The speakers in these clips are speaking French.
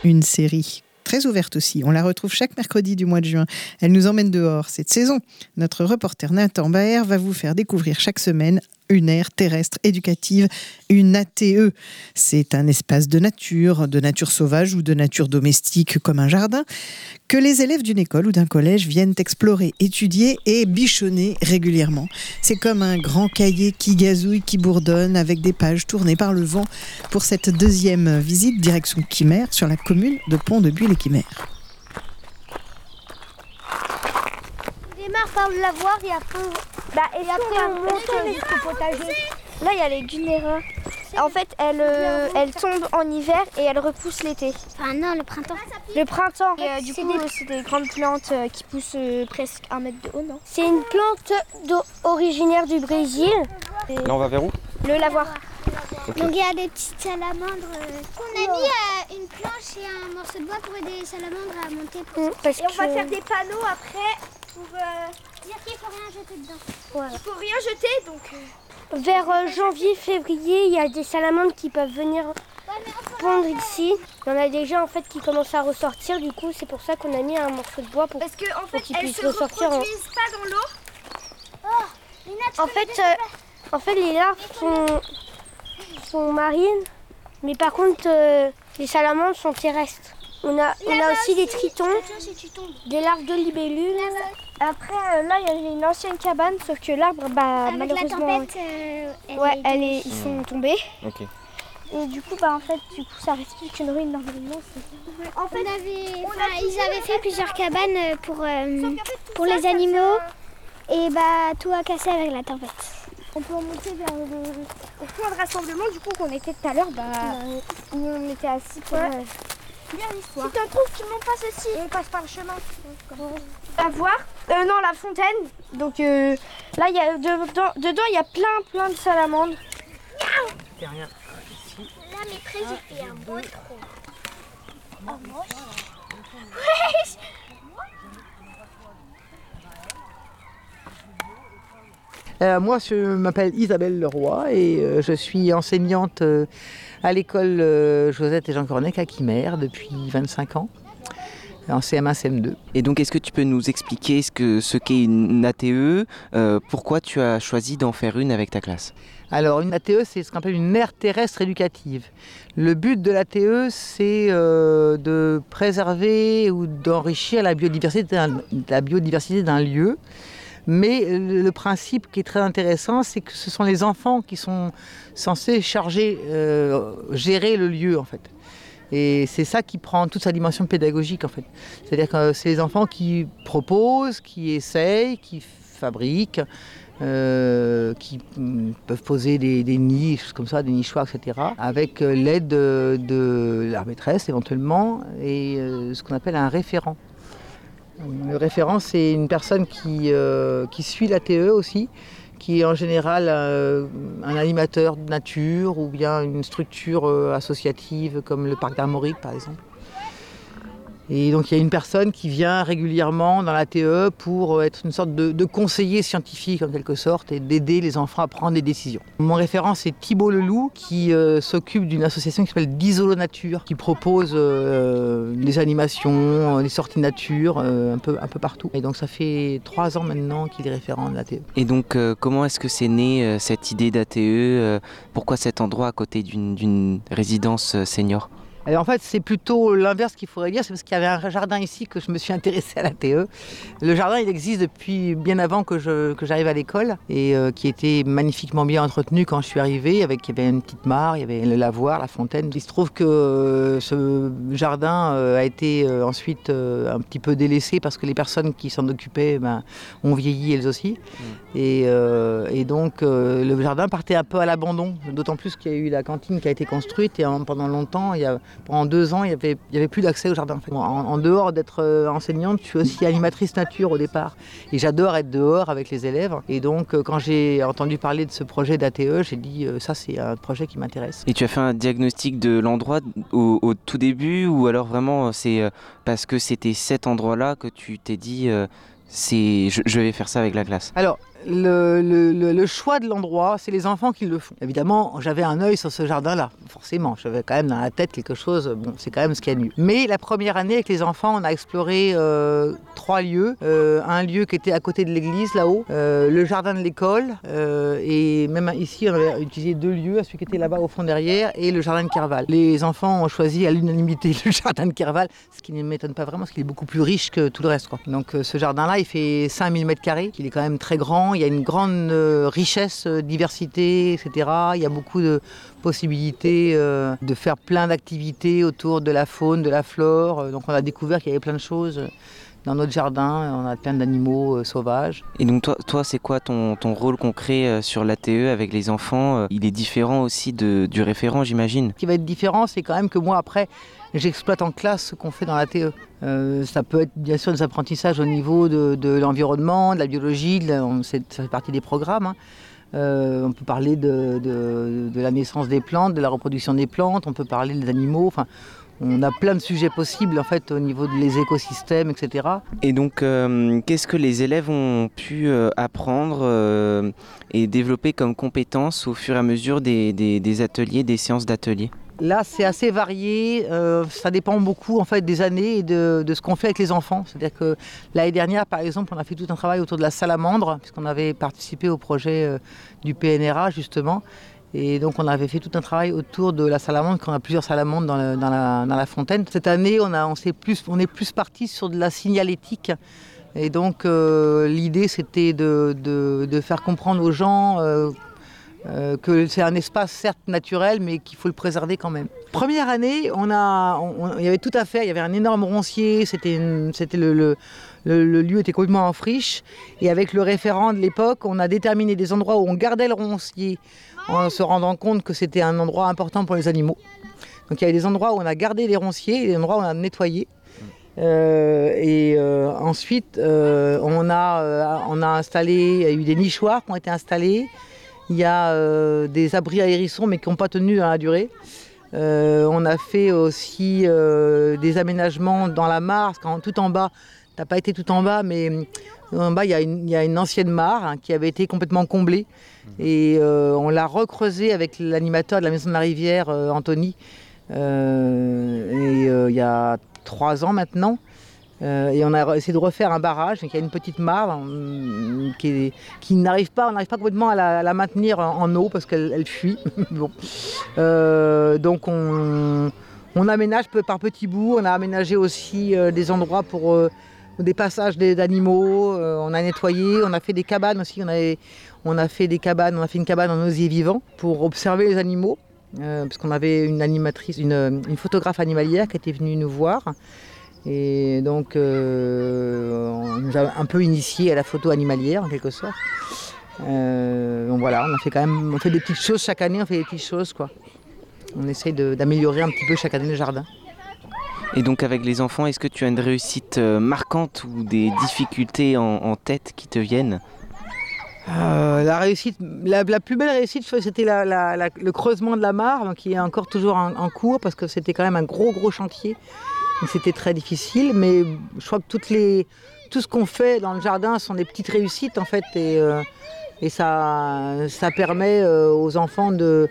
une série très ouverte aussi. On la retrouve chaque mercredi du mois de juin. Elle nous emmène dehors cette saison. Notre reporter Nathan Baer va vous faire découvrir chaque semaine une aire terrestre éducative, une ATE. C'est un espace de nature sauvage ou de nature domestique comme un jardin, que les élèves d'une école ou d'un collège viennent explorer, étudier et bichonner régulièrement. C'est comme un grand cahier qui gazouille, qui bourdonne avec des pages tournées par le vent pour cette deuxième visite direction Quimer sur la commune de Pont-de-Buis-les-Quimer. On démarre par le lavoir et après on monte jusqu'au potager. Là il y a les gunéras. En fait elles tombent en hiver et elles repoussent l'été. Ah non, le printemps. Le printemps, du coup c'est des grandes plantes qui poussent presque 1 mètre de haut, non? C'est une plante originaire du Brésil. Là on va vers où? Le lavoir. Okay. Donc il y a des petites salamandres. On a mis une planche et un morceau de bois pour aider les salamandres à monter. Et on va faire des panneaux après pour dire qu'il ne faut rien jeter dedans. Voilà. Il ne faut rien jeter donc. Vers janvier-février, il y a des salamandres qui peuvent venir pondre ici. Il y en a déjà en fait qui commencent à ressortir. Du coup, c'est pour ça qu'on a mis un morceau de bois pour parce que en fait elles se reproduisent pas dans l'eau. Oh, Lina, en fait, les larves sont marines, mais par contre, les salamandres sont terrestres. On a aussi des tritons, des larves de libellules. Après, là, il y a une ancienne cabane, sauf que l'arbre, malheureusement, la tempête, ils sont tombés. Okay. Et du coup, ça reste plus qu'une ruine normalement. En fait, ils avaient fait plusieurs cabanes pour les animaux et tout a cassé avec la tempête. On peut monter vers le point de rassemblement du coup qu'on était tout à l'heure. On était assis pour bien l'histoire. Si tu trouves, tu montes pas ceci. On passe par le chemin. La fontaine. Donc là, dedans, il y a plein de salamandres. Derrière. Là, mes prés, j'ai fait un beau trou. Oh, moche. Moi, je m'appelle Isabelle Leroy et je suis enseignante à l'école Josette et Jean Cornec à Quimer depuis 25 ans, en CM1, CM2. Et donc, est-ce que tu peux nous expliquer ce qu'est une ATE, pourquoi tu as choisi d'en faire une avec ta classe? Alors, une ATE, c'est ce qu'on appelle une aire terrestre éducative. Le but de l'ATE, c'est de préserver ou d'enrichir la biodiversité d'un lieu. Mais le principe qui est très intéressant, c'est que ce sont les enfants qui sont censés gérer le lieu en fait. Et c'est ça qui prend toute sa dimension pédagogique en fait. C'est-à-dire que c'est les enfants qui proposent, qui essayent, qui fabriquent, qui peuvent poser des nids, des choses comme ça, des nichoirs, etc. Avec l'aide de la maîtresse éventuellement et ce qu'on appelle un référent. Le référent, c'est une personne qui suit l'ATE aussi, qui est en général un animateur de nature ou bien une structure associative comme le parc d'Armorique par exemple. Et donc il y a une personne qui vient régulièrement dans l'ATE pour être une sorte de conseiller scientifique en quelque sorte et d'aider les enfants à prendre des décisions. Mon référent c'est Thibault Leloup qui s'occupe d'une association qui s'appelle d'Isolo Nature, qui propose des animations, des sorties nature un peu partout. Et donc ça fait 3 ans maintenant qu'il est référent de l'ATE. Et donc comment est-ce que c'est né cette idée d'ATE? Pourquoi cet endroit à côté d'une résidence senior? Alors en fait, c'est plutôt l'inverse qu'il faudrait dire, c'est parce qu'il y avait un jardin ici que je me suis intéressée à l'ATE. Le jardin, il existe depuis bien avant que j'arrive à l'école et qui était magnifiquement bien entretenu quand je suis arrivée. Il y avait une petite mare, il y avait le lavoir, la fontaine. Il se trouve que ce jardin a été ensuite un petit peu délaissé parce que les personnes qui s'en occupaient ont vieilli elles aussi. Et donc le jardin partait un peu à l'abandon, d'autant plus qu'il y a eu la cantine qui a été construite et pendant longtemps, pendant 2 ans, il y avait plus d'accès au jardin. En dehors d'être enseignante, je suis aussi animatrice nature au départ. Et j'adore être dehors avec les élèves. Et donc, quand j'ai entendu parler de ce projet d'ATE, j'ai dit ça, c'est un projet qui m'intéresse. Et tu as fait un diagnostic de l'endroit au tout début ou alors vraiment c'est parce que c'était cet endroit-là que tu t'es dit je vais faire ça avec la classe? Alors, Le choix de l'endroit, c'est les enfants qui le font. Évidemment, j'avais un œil sur ce jardin-là, forcément. J'avais quand même dans la tête quelque chose, bon, c'est quand même ce qu'il y a de mieux. Mais la première année, avec les enfants, on a exploré 3 lieux. Un lieu qui était à côté de l'église, là-haut, le jardin de l'école, et même ici, on avait utilisé 2 lieux, celui qui était là-bas au fond derrière, et le jardin de Kerval. Les enfants ont choisi à l'unanimité le jardin de Kerval, ce qui ne m'étonne pas vraiment, parce qu'il est beaucoup plus riche que tout le reste, quoi. Donc ce jardin-là, il fait 5000 m², il est quand même très grand. Il y a une grande richesse, diversité, etc. Il y a beaucoup de possibilités de faire plein d'activités autour de la faune, de la flore. Donc on a découvert qu'il y avait plein de choses dans notre jardin. On a plein d'animaux sauvages. Et donc toi c'est quoi ton rôle concret sur l'ATE avec les enfants? Il est différent aussi du référent, j'imagine. Ce qui va être différent, c'est quand même que moi, après, j'exploite en classe ce qu'on fait dans l'ATE. Ça peut être bien sûr des apprentissages au niveau de l'environnement, de la biologie, ça fait partie des programmes. Hein. On peut parler de la naissance des plantes, de la reproduction des plantes, on peut parler des animaux. Enfin, on a plein de sujets possibles en fait, au niveau des écosystèmes, etc. Et donc, qu'est-ce que les élèves ont pu apprendre et développer comme compétences au fur et à mesure des ateliers, des séances d'ateliers? Là, c'est assez varié. Ça dépend beaucoup en fait, des années et de ce qu'on fait avec les enfants. C'est-à-dire que l'année dernière, par exemple, on a fait tout un travail autour de la salamandre, puisqu'on avait participé au projet du PNRA, justement. Et donc, on avait fait tout un travail autour de la salamandre, qu'on a plusieurs salamandres dans la fontaine. Cette année, on est plus parti sur de la signalétique. Et donc, l'idée, c'était de faire comprendre aux gens que c'est un espace certes naturel, mais qu'il faut le préserver quand même. Première année, il y avait tout à faire. Il y avait un énorme roncier. Le lieu était complètement en friche. Et avec le référent de l'époque, on a déterminé des endroits où on gardait le roncier en se rendant compte que c'était un endroit important pour les animaux. Donc il y avait des endroits où on a gardé les ronciers et des endroits où on a nettoyé. Ensuite, on a installé, il y a eu des nichoirs qui ont été installés. Il y a des abris à hérissons mais qui n'ont pas tenu dans la durée. On a fait aussi des aménagements dans la mare, parce que tout en bas, tu n'as pas été tout en bas, mais en bas il y a une ancienne mare qui avait été complètement comblée. Et on l'a recreusée avec l'animateur de la Maison de la Rivière, Anthony, il y a 3 ans maintenant. Et on a essayé de refaire un barrage, donc il y a une petite mare qui n'arrive pas complètement à la maintenir en eau parce qu'elle fuit. Bon. Donc on aménage par petits bouts. On a aménagé aussi des endroits pour des passages d'animaux. On a nettoyé, on a fait des cabanes aussi. On a fait une cabane en osier vivant pour observer les animaux, parce qu'on avait une animatrice, une photographe animalière qui était venue nous voir. Et donc, on nous a un peu initiés à la photo animalière, en quelque sorte. Donc voilà, on fait des petites choses chaque année, on fait des petites choses, quoi. On essaye d'améliorer un petit peu chaque année le jardin. Et donc avec les enfants, est-ce que tu as une réussite marquante ou des difficultés en tête qui te viennent? La réussite, la plus belle réussite, c'était le creusement de la mare, donc qui est encore toujours en cours, parce que c'était quand même un gros chantier. C'était très difficile, mais je crois que tout ce qu'on fait dans le jardin sont des petites réussites en fait, et ça permet aux enfants de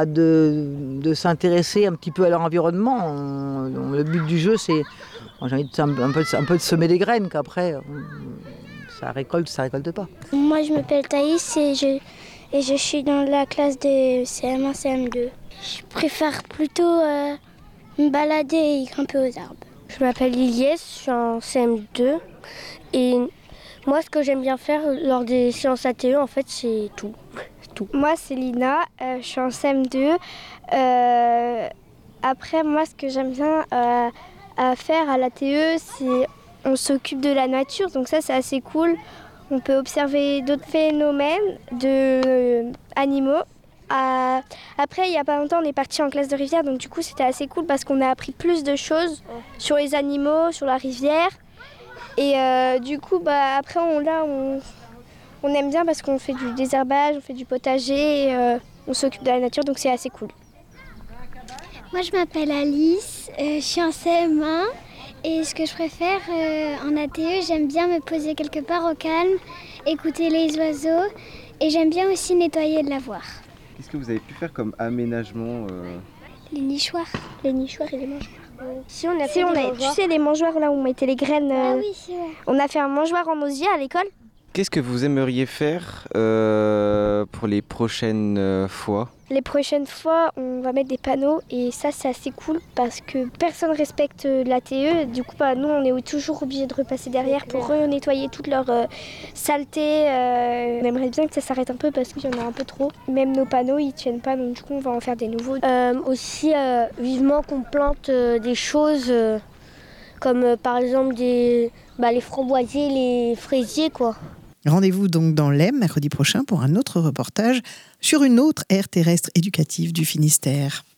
s'intéresser un petit peu à leur environnement. Le but du jeu, c'est j'ai envie un peu de semer des graines, qu'après ça récolte pas. Moi, je m'appelle Thaïs et je suis dans la classe de CM1, CM2. Je préfère plutôt me balader et grimper aux arbres. Je m'appelle Iliès, je suis en CM2 et moi ce que j'aime bien faire lors des séances ATE en fait c'est tout. Moi c'est Lina, je suis en CM2. Après moi ce que j'aime bien faire à l'ATE c'est on s'occupe de la nature, donc ça c'est assez cool. On peut observer d'autres phénomènes animaux. Après, il n'y a pas longtemps, on est parti en classe de rivière, donc du coup, c'était assez cool parce qu'on a appris plus de choses sur les animaux, sur la rivière. Et du coup, après, on aime bien parce qu'on fait du désherbage, on fait du potager, et, on s'occupe de la nature, donc c'est assez cool. Moi, je m'appelle Alice, je suis en CM1 et ce que je préfère en ATE, j'aime bien me poser quelque part au calme écouter les oiseaux et j'aime bien aussi nettoyer le lavoir. Qu'est-ce que vous avez pu faire comme aménagement Les nichoirs. Les nichoirs et les mangeoires. Si on a fait tu sais les mangeoires là où on mettait les graines. Ah oui, c'est vrai. On a fait un mangeoire en osier à l'école. Qu'est-ce que vous aimeriez faire pour les prochaines fois ? Les prochaines fois, on va mettre des panneaux et ça c'est assez cool parce que personne respecte la TE. Du coup, nous on est toujours obligés de repasser derrière pour nettoyer toute leur saleté. On aimerait bien que ça s'arrête un peu parce qu'il y en a un peu trop. Même nos panneaux ils tiennent pas, donc du coup on va en faire des nouveaux. Aussi, vivement qu'on plante des choses comme par exemple les framboisiers, les fraisiers quoi. Rendez-vous donc dans l'Aisne mercredi prochain pour un autre reportage sur une autre aire terrestre éducative du Finistère.